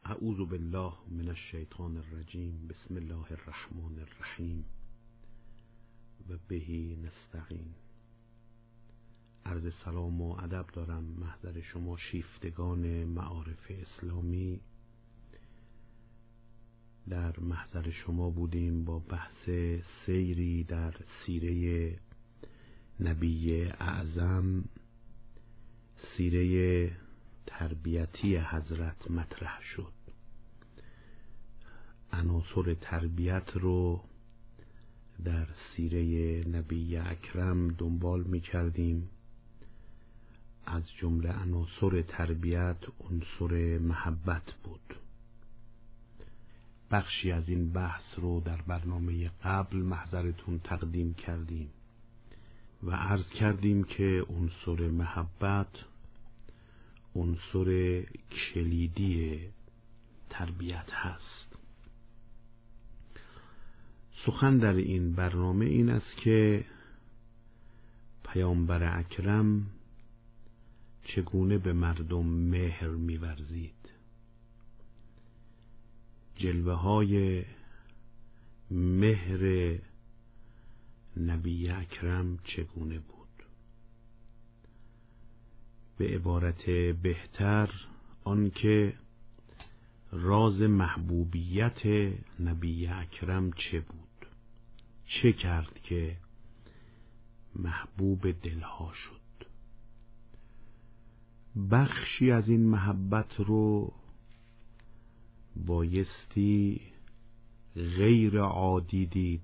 اعوذ بالله من الشیطان الرجیم. بسم الله الرحمن الرحیم و بهی نستعین. عرض سلام و ادب دارم محضر شما شیفتگان معارف اسلامی. در محضر شما بودیم با بحث سیری در سیره نبی اعظم، سیره تربیتی حضرت مطرح شد. عناصر تربیت رو در سیره نبی اکرم دنبال می کردیم. از جمله عناصر تربیت عنصر محبت بود. بخشی از این بحث رو در برنامه قبل محضرتون تقدیم کردیم و عرض کردیم که عنصر محبت عنصر کلیدی تربیت هست. سخن در این برنامه این است که پیامبر اکرم چگونه به مردم مهر می‌ورزید، جلوه های مهر نبی اکرم چگونه بود. به عبارت بهتر آنکه راز محبوبیت نبی اکرم چه بود، چه کرد که محبوب دلها شد. بخشی از این محبت رو بایستی غیر عادی دید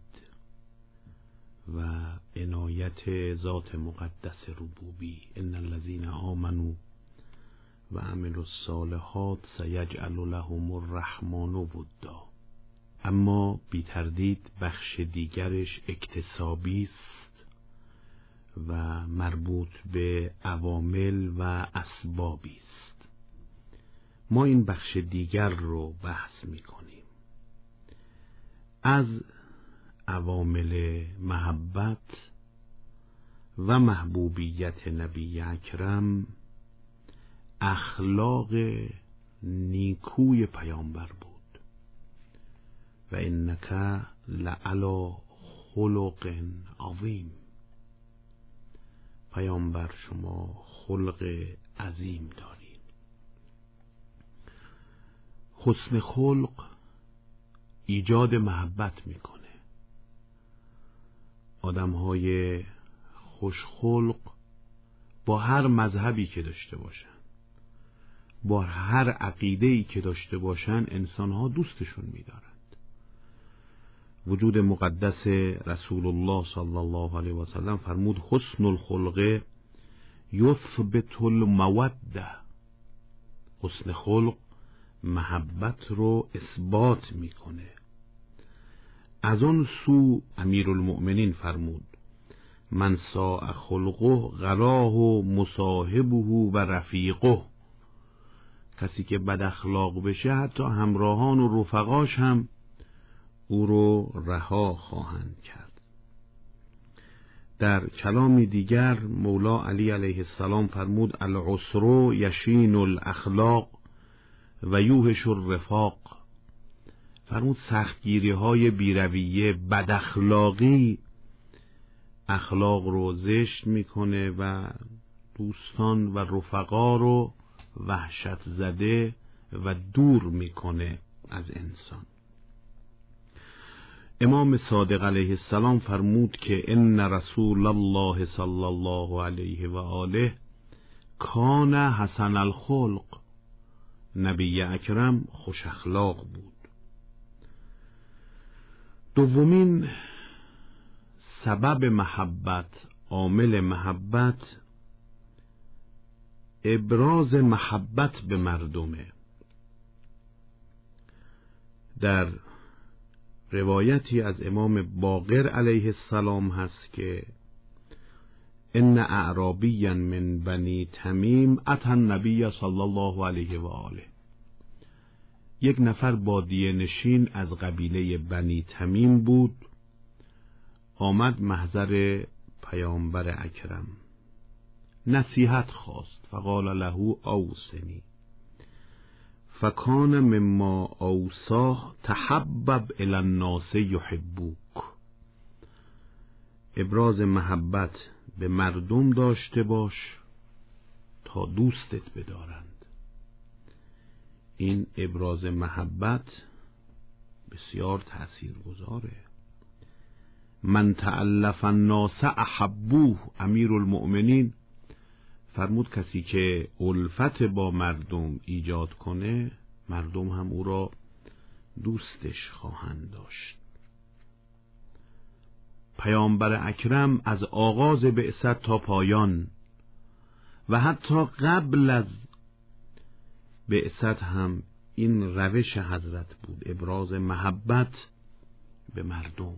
و عنایت ذات مقدس ربوبی. ان الذين آمنوا و عملوا الصالحات سیجعل لهم الرحمن ودا. اما بی تردید بخش دیگرش اکتسابی است و مربوط به عوامل و اسبابی است. ما این بخش دیگر رو بحث می کنیم. از عوامل محبت و محبوبیت نبی اکرم اخلاق نیکوی پیامبر بود. و انک لعلی خلق عظیم. پیامبر شما خلق عظیم دارید. حسن خلق ایجاد محبت میکنه. آدم‌های خوشخلق با هر مذهبی که داشته باشن، با هر عقیده‌ای که داشته باشن، انسان‌ها دوستشون می‌دارند. وجود مقدس رسول الله صلی الله علیه و سلم فرمود حسن الخلق یثبت الموده. حسن خلق محبت رو اثبات میکنه. از اون سو امیرالمؤمنین فرمود من ساء خلقه غراه مصاحبه و رفیقه. کسی که بد اخلاق بشه حتی همراهان و رفقاش هم او رو رها خواهند کرد. در کلامی دیگر مولا علی علیه السلام فرمود العسر یشین الاخلاق و یوهش الرفاق. فرمود سختگیری های بیرویه، بد اخلاقی اخلاق رو زشت میکنه و دوستان و رفقا رو وحشت زده و دور میکنه از انسان. امام صادق علیه السلام فرمود که ان رسول الله صلی الله علیه و آله کان حسن الخلق. نبی اکرم خوش اخلاق بود. دومین سبب محبت، عامل محبت، ابراز محبت به مردمه. در روایتی از امام باقر علیه السلام هست که ان اعرابیا من بنی تمیم اتى النبی صلی الله علیه و آله. یک نفر بادیه نشین از قبیله بنی تمیم بود، آمد محضر پیامبر اکرم، نصیحت خواست. فقال له اوصنی. فکان مما اوصاه تحبب الی الناس یحبوک. ابراز محبت به مردم داشته باش تا دوستت بدارند. این ابراز محبت بسیار تأثیرگذاره. من تألف الناس احبوه. امیرالمؤمنین فرمود کسی که الفت با مردم ایجاد کنه، مردم هم او را دوستش خواهند داشت. پیامبر اکرم از آغاز بعثت تا پایان و حتی قبل از بعثت هم این روش حضرت بود، ابراز محبت به مردم.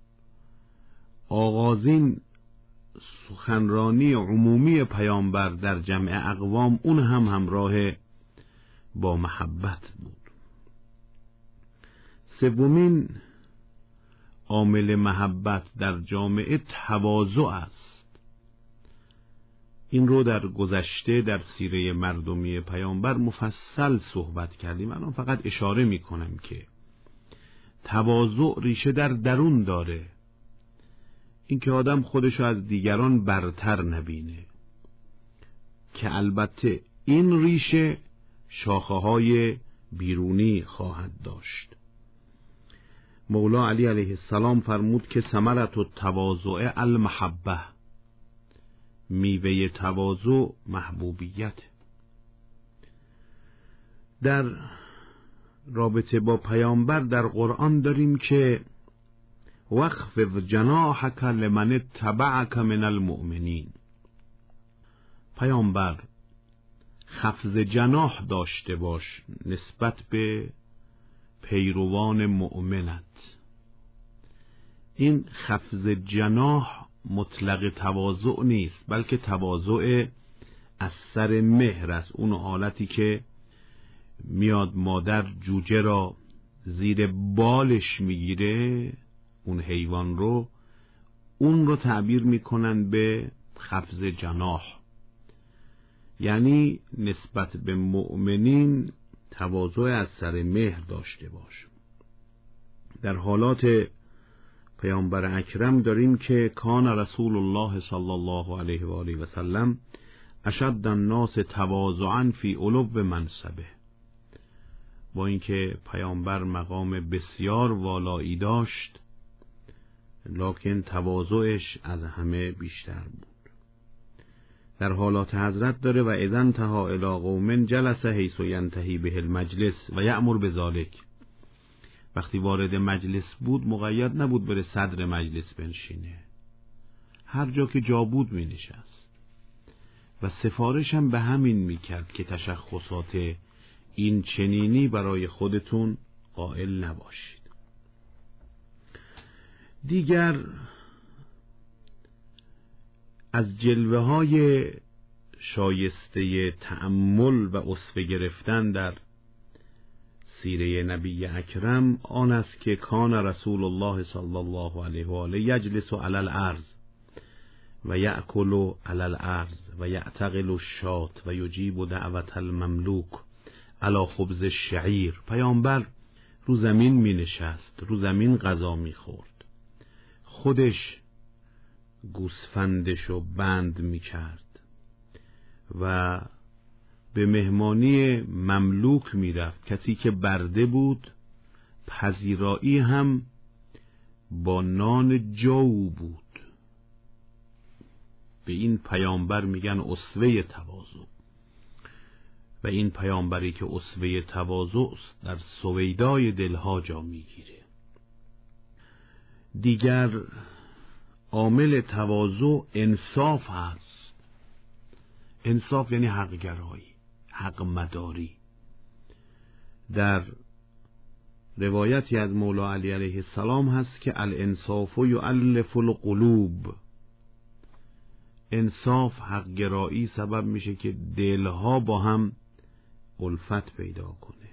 آغازین سخنرانی عمومی پیامبر در جمع اقوام اون هم همراه با محبت بود. سومین عامل محبت در جامعه تواضع است. این رو در گذشته در سیره مردمی پیامبر مفصل صحبت کردیم. الان فقط اشاره می کنم که تواضع ریشه در درون داره، اینکه آدم خودشو از دیگران برتر نبینه، که البته این ریشه شاخه‌های بیرونی خواهد داشت. مولا علی علیه السلام فرمود که ثمرة التواضع المحبه. میوه تواضع محبوبیت. در رابطه با پیامبر در قرآن داریم که واخفض جناحک لمن اتبعک من المؤمنین. پیامبر خفض جناح داشته باش نسبت به پیروان مؤمنت. این خفض جناح مطلق تواضع نیست، بلکه تواضع از سر مهر است. اون حالتی که میاد مادر جوجه را زیر بالش میگیره، اون حیوان رو، اون رو تعبیر میکنن به خفض جناح. یعنی نسبت به مؤمنین تواضع از سر مهر داشته باش. در حالات پیامبر اکرم داریم که کان رسول الله صلی الله علیه و آله و سلم اشد الناس تواضعا فی علو منصبه. با اینکه پیامبر مقام بسیار والایی داشت، لکن تواضعش از همه بیشتر بود. در حالات حضرت داره و اذا انتهى الی قوم جلس حیث ینتهی به المجلس و یأمر بذلک. وقتی وارد مجلس بود مقید نبود بره صدر مجلس بنشینه، هر جا که جا بود می نشست و سفارش هم به همین می کرد که تشخصات این چنینی برای خودتون قائل نباشید. دیگر از جلوه های شایسته تأمل و اسوه گرفتن در سیره نبی اکرم آن است که کان رسول الله صلی الله علیه و آله یجلس علی الارض و یأکل علی الارض و یعتقل الشاة و یجیب دعوت المملوک علی خبز الشعیر. پیامبر رو زمین می نشست، رو زمین غذا می خورد، خودش گوسفندشو بند می کرد و به مهمانی مملوک می رفت. کسی که برده بود پذیرایی هم با نان جو بود. به این پیامبر میگن اسوه تواضع، و این پیامبری که اسوه تواضع است در سویدای دلها جا میگیره. دیگر عامل تواضع انصاف هست. انصاف یعنی حق گرایی، حق مداری. در روایتی از مولا علی علیه السلام هست که الانصاف یؤلف القلوب. انصاف، حق گرایی سبب میشه که دلها با هم الفت پیدا کنه.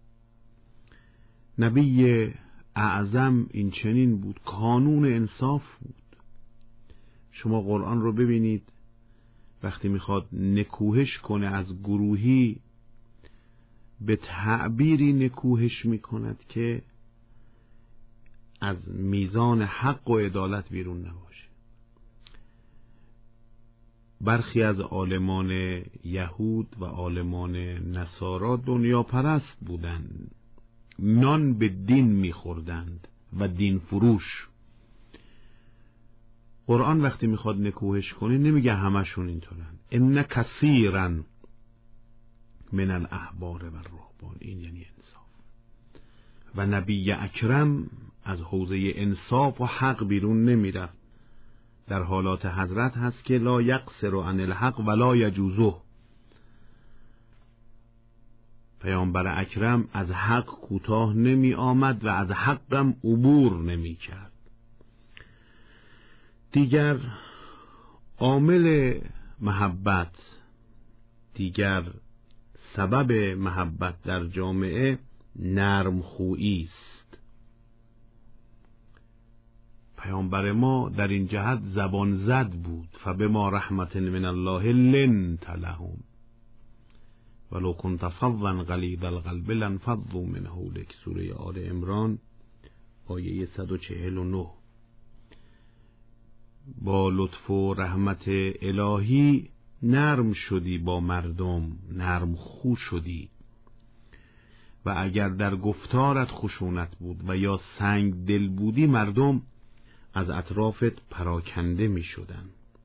نبی اعظم این چنین بود، کانون انصاف بود. شما قرآن رو ببینید، وقتی میخواد نکوهش کنه از گروهی به تعبیری نکوهش میکند که از میزان حق و عدالت بیرون نباشه. برخی از عالمان یهود و عالمان نصارا دنیا پرست بودند، نان به دین میخوردند و دین فروش. قرآن وقتی میخواد نکوهش کنه نمیگه همشون اینطورن. ان کثیرا من الاحبار و الرهبان، این یعنی انصاف. و نبی اکرم از حوزه انصاف و حق بیرون نمیرفت. در حالات حضرت هست که لا یقصر عن الحق ولا یجوزه. پیامبر اکرم از حق کوتاه نمی آمد و از حقم عبور نمی کرد. دیگر عامل محبت، دیگر سبب محبت در جامعه نرم خویی است. پیامبر ما در این جهت زبان زد بود. فبما رحمت من الله لنت لهم ولو كنت فظا غلیظ القلب لانفضوا من حولک. سوره آل عمران آیه 149. با لطف و رحمت الهی نرم شدی با مردم، نرم خو شدی. و اگر در گفتارت خشونت بود و یا سنگ دل بودی، مردم از اطرافت پراکنده می شدن.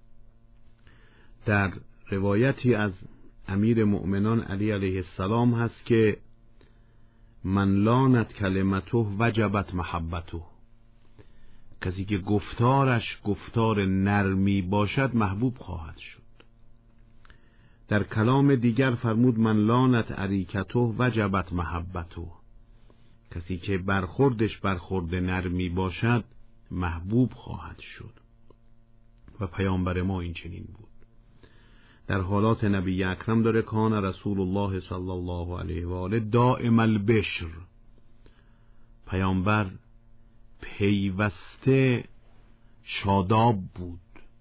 در روایتی از امیر مؤمنان علی علیه السلام هست که من لانت کلمته وجبت محبته. کسی که گفتارش گفتار نرمی باشد محبوب خواهد شد. در کلام دیگر فرمود من لانت اریکته وجبت محبته. کسی که برخوردش برخورد نرمی باشد محبوب خواهد شد. و پیامبر ما این چنین بود. در حالات نبی اکرم داره کان رسول الله صلی الله علیه و آله دائم البشر. پیامبر پیوسته شاداب بود.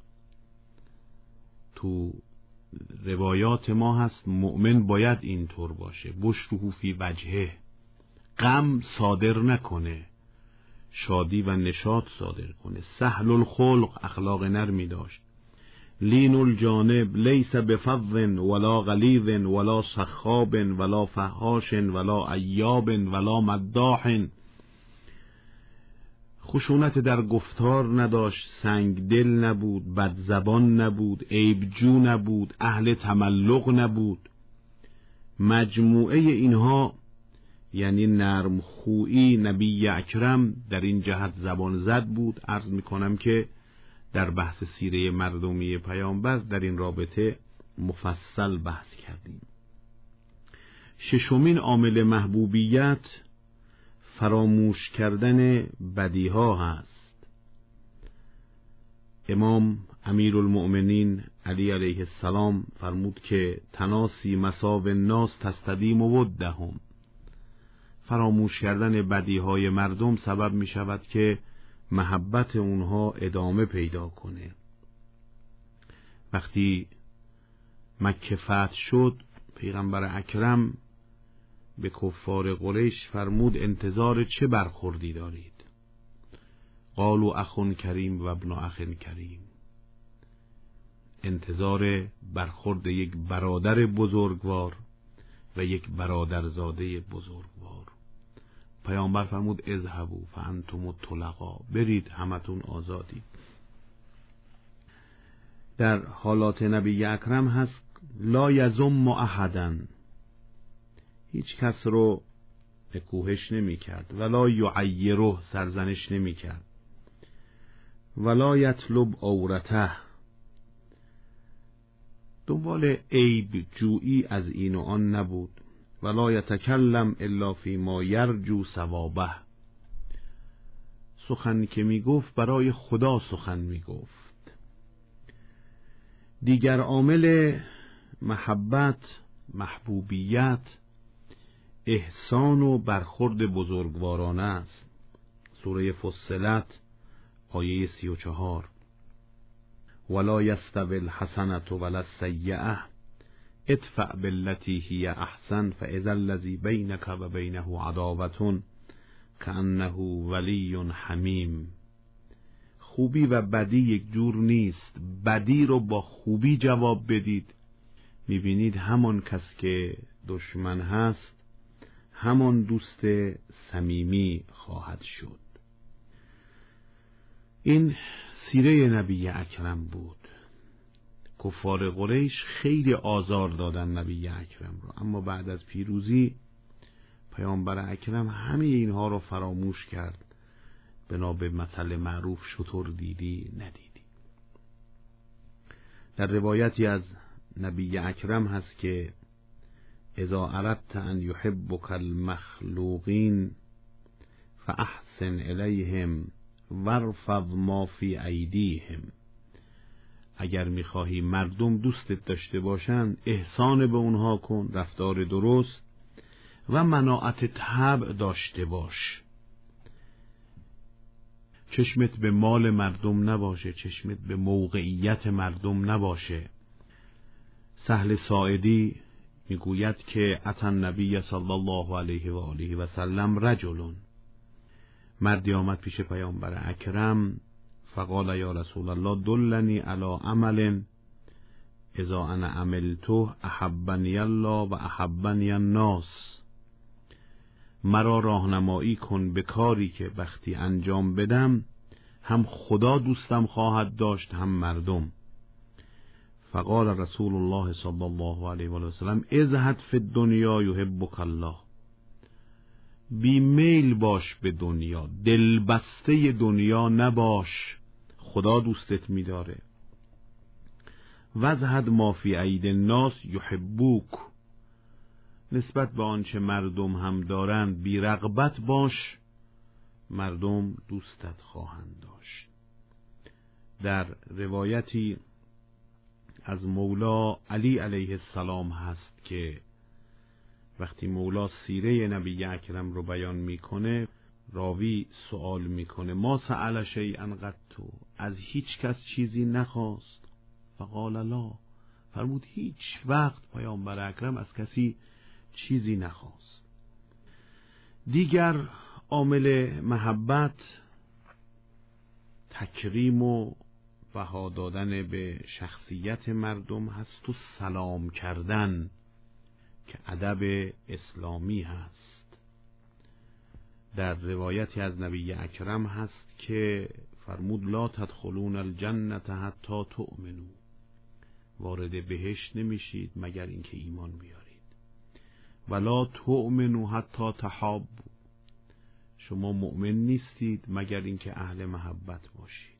تو روایات ما هست مؤمن باید اینطور باشه. بشره فی وجهه، غم صادر نکنه، شادی و نشاط صادر کنه. سهل الخلق، اخلاق نرمی داشت. لین الجانب، لیس بفظ ولا غلیظ ولا سخاب ولا فحاش ولا عیاب ولا مداح. خشونت در گفتار نداشت، سنگ دل نبود، بد زبان نبود، عیبجو نبود، اهل تملق نبود. مجموعه اینها یعنی نرم خویی نبی اکرم در این جهت زبان زد بود. عرض میکنم که در بحث سیره مردمی پیامبر در این رابطه مفصل بحث کردیم. ششمین عامل محبوبیت فراموش کردن بدیها هست. امام امیرالمؤمنین علی علیه السلام فرمود که تناسی مصاب الناس تستدیم ودهم. فراموش کردن بدیهای مردم سبب می شود که محبت اونها ادامه پیدا کنه. وقتی مکه فتح شد، پیغمبر اکرم به کفار قریش فرمود انتظار چه برخوردی دارید؟ قالوا اخ کریم و ابن اخ کریم. انتظار برخورد یک برادر بزرگوار و یک برادرزاده بزرگوار. پیامبر فرمود اذهبوا فانتم الطلقاء، برید همتون آزادید. در حالات نبی اکرم هست لا یذم احدا، هیچ کس رو نکوهش نمی کرد. ولا یعیره، سرزنش نمی کرد. ولا یطلب عورته، دنبال عیب جویی از این و آن نبود. ولا یتکلم الا فی ما یرجو ثوابه، سخن که می گفت برای خدا سخن می گفت. دیگر عامل محبت، محبوبیت، احسان و برخورد بزرگوارانه است. سوره فصلت آیه 34. ولا یستوی الحسنة ولا السیئة ادفع بالتی هی احسن فاذا الذی بینک و بینه عداوة کأنه ولی حمیم. خوبی و بدی یک جور نیست. بدی رو با خوبی جواب بدید، میبینید همان کس که دشمن هست همان دوست صمیمی خواهد شد. این سیره نبی اکرم بود. کفار قریش خیلی آزار دادن نبی اکرم رو، اما بعد از پیروزی پیامبر اکرم همه اینها رو فراموش کرد. بنا به مثل معروف شتر دیدی ندیدی. در روایتی از نبی اکرم هست که اذا اردت ان یحبک المخلوقین فاحسن الیهم وارفض ما فی ایدیهم. اگر میخواهی مردم دوستت داشته باشند، احسان به اونها کن، رفتار درست و مناعت طبع داشته باش. چشمت به مال مردم نباشه، چشمت به موقعیت مردم نباشه. سهل ساعدی میگوید که اتى النبی صلی الله علیه و آله و سلم رجل، مردی آمد پیش پیامبر اکرم فقال یا رسول الله دلنی علی عمل اذا انا عملته احبنی الله و احبنی الناس. مرا راهنمایی کن به کاری که وقتی انجام بدم هم خدا دوستم خواهد داشت هم مردم. فقال رسول الله صلی الله علیه و سلم ازهد فی الدنیا یحبک الله. بیمیل باش به دنیا، دلبسته دنیا نباش، خدا دوستت می‌داره. وزهد ما فی اید الناس یحبوک. نسبت به آنچه مردم هم دارند بی رغبت باش، مردم دوستت خواهند داشت. در روایتی از مولا علی علیه السلام هست که وقتی مولا سیره نبی اکرم رو بیان میکنه، راوی سوال میکنه ما سأل شیئا قط، از هیچ کس چیزی نخواست؟ فقال لا، فرمود هیچ وقت پیامبر اکرم از کسی چیزی نخواست. دیگر عامل محبت تکریم و بها دادن به شخصیت مردم هست و سلام کردن که ادب اسلامی هست. در روایتی از نبی اکرم هست که فرمود لا تدخلون الجنة حتی تؤمنوا. وارد بهشت نمیشید مگر اینکه ایمان بیارید. ولا تؤمنوا حتی تحابوا. شما مؤمن نیستید مگر اینکه اهل محبت باشید.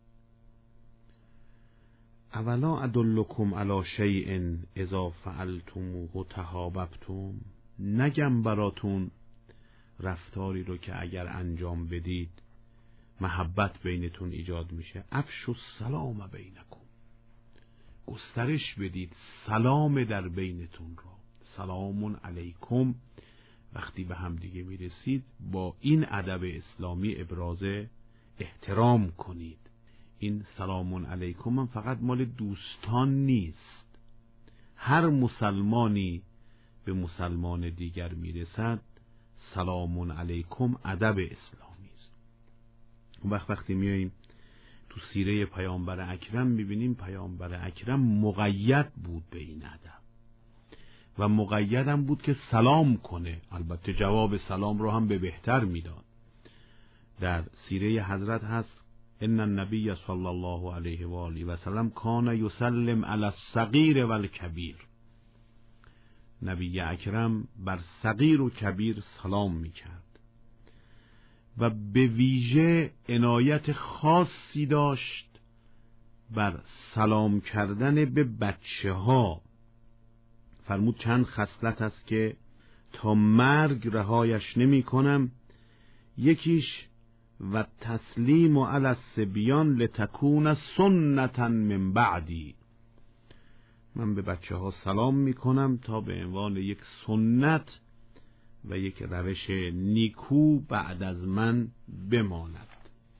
اولا ادلکم علی شیء اذا فعلتموه تحاببتم. نگم براتون رفتاری رو که اگر انجام بدید محبت بینتون ایجاد میشه. افشوا السلام بینکم. گسترش بدید سلام در بینتون را. سلام علیکم. وقتی به هم دیگه میرسید با این ادب اسلامی ابراز احترام کنید. این سلام علیکم هم فقط مال دوستان نیست. هر مسلمانی به مسلمان دیگر میرسد سلام علیکم ادب اسلامی است. وقتی میاییم تو سیره پیامبر اکرم میبینیم پیامبر اکرم مقید بود به این ادب و مقیدم بود که سلام کنه. البته جواب سلام رو هم به بهتر میداد. در سیره حضرت هست ان النبی صلی الله علیه و آله و سلم کان یسلم علی الصغیر و الکبیر. نبی اکرم بر صغیر و کبیر سلام میکرد و به ویژه عنایت خاصی داشت بر سلام کردن به بچه ها. فرمود چند خصلت است که تا مرگ رهایش نمی کنم. یکیش و تسلیم علی الصبیان لتکون سنتا من بعدی. من به بچه ها سلام می کنم تا به عنوان یک سنت و یک روش نیکو بعد از من بماند.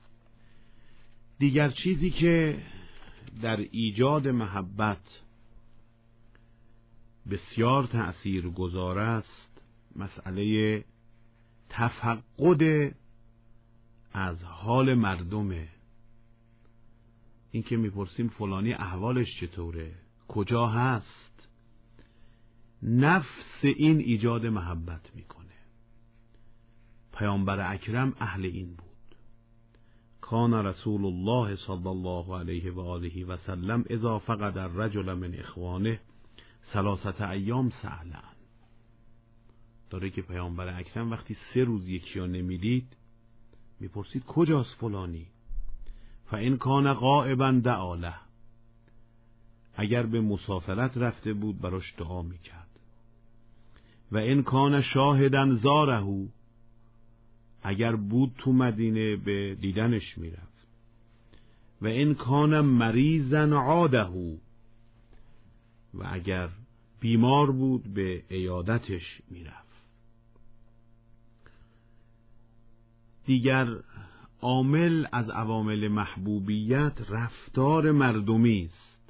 دیگر چیزی که در ایجاد محبت بسیار تأثیرگذار است مسئله تفقد از حال مردمه. این که میپرسیم فلانی احوالش چطوره، کجا هست، نفس این ایجاد محبت میکنه. پیامبر اکرم اهل این بود. کان رسول الله صلی الله علیه و آله و سلم اذا فقد الرجل من اخوانه 3 ایام سألن. داره که پیامبر اکرم وقتی 3 روز یکی رو نمیدید میپرسید کجاست فلانی؟ فان کان غائبا دعا له. اگر به مسافرت رفته بود براش دعا میکرد. و ان کان شاهدا زاره. اگر بود تو مدینه به دیدنش میرفت. و ان کان مریضا عاده. و اگر بیمار بود به عیادتش میرفت. دیگر عامل از عوامل محبوبیت رفتار مردمی است.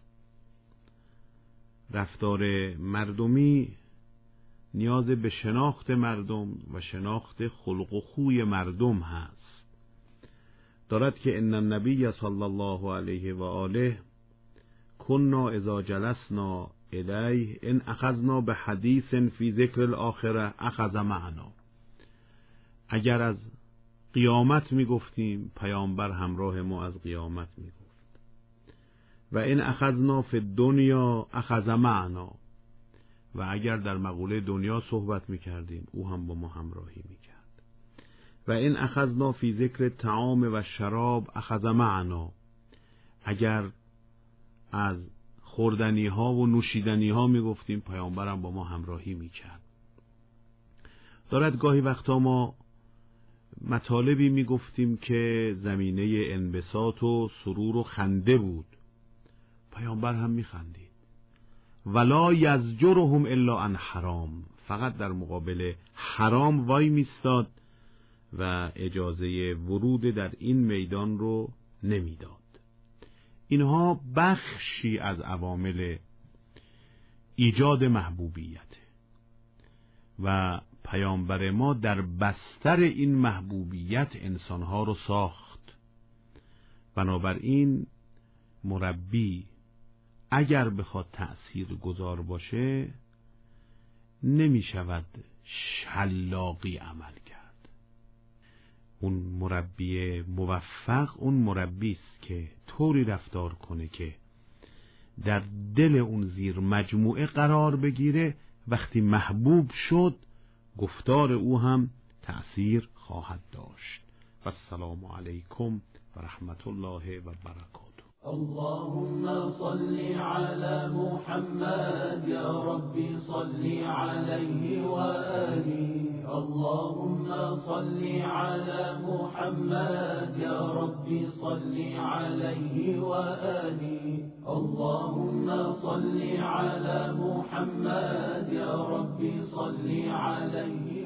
رفتار مردمی نیاز به شناخت مردم و شناخت خلق و خوی مردم هست. دارد که ان النبی صلی الله علیه و آله کنا اذا جلسنا الیه ان اخذنا به حدیث فی ذکر الاخره اخذ معنا. اگر از قیامت میگفتیم پیامبر همراه ما از قیامت میگفت. و ان اخذنا فی الدنیا اخذ معنا. و اگر در مقوله دنیا صحبت میکردیم او هم با ما همراهی میکرد. و ان اخذنا فی ذکر الطعام و شراب اخذ معنا. اگر از خوردنی ها و نوشیدنی ها میگفتیم پیامبرم با ما همراهی میکرد. دارد گاهی وقتا ما مطالبی میگفتیم که زمینه انبساط و سرور و خنده بود، پیامبر هم میخندید. ولا یزجرهم الا عن حرام. فقط در مقابل حرام وای میستاد و اجازه ورود در این میدان رو نمیداد. اینها بخشی از عوامل ایجاد محبوبیت و پیامبر ما در بستر این محبوبیت انسانها رو ساخت. بنابراین مربی اگر بخواد تأثیر گذار باشه نمی شود شلاقی عمل کرد. اون مربی موفق اون مربی است که طوری رفتار کنه که در دل اون زیر مجموعه قرار بگیره. وقتی محبوب شد گفتار او هم تأثیر خواهد داشت. و السلام علیکم و رحمت الله و برکاته. اللهم صل على محمد يا ربي صل عليه وآله. اللهم صل على محمد يا ربي صل عليه وآله. اللهم صل على محمد يا ربي صل عليه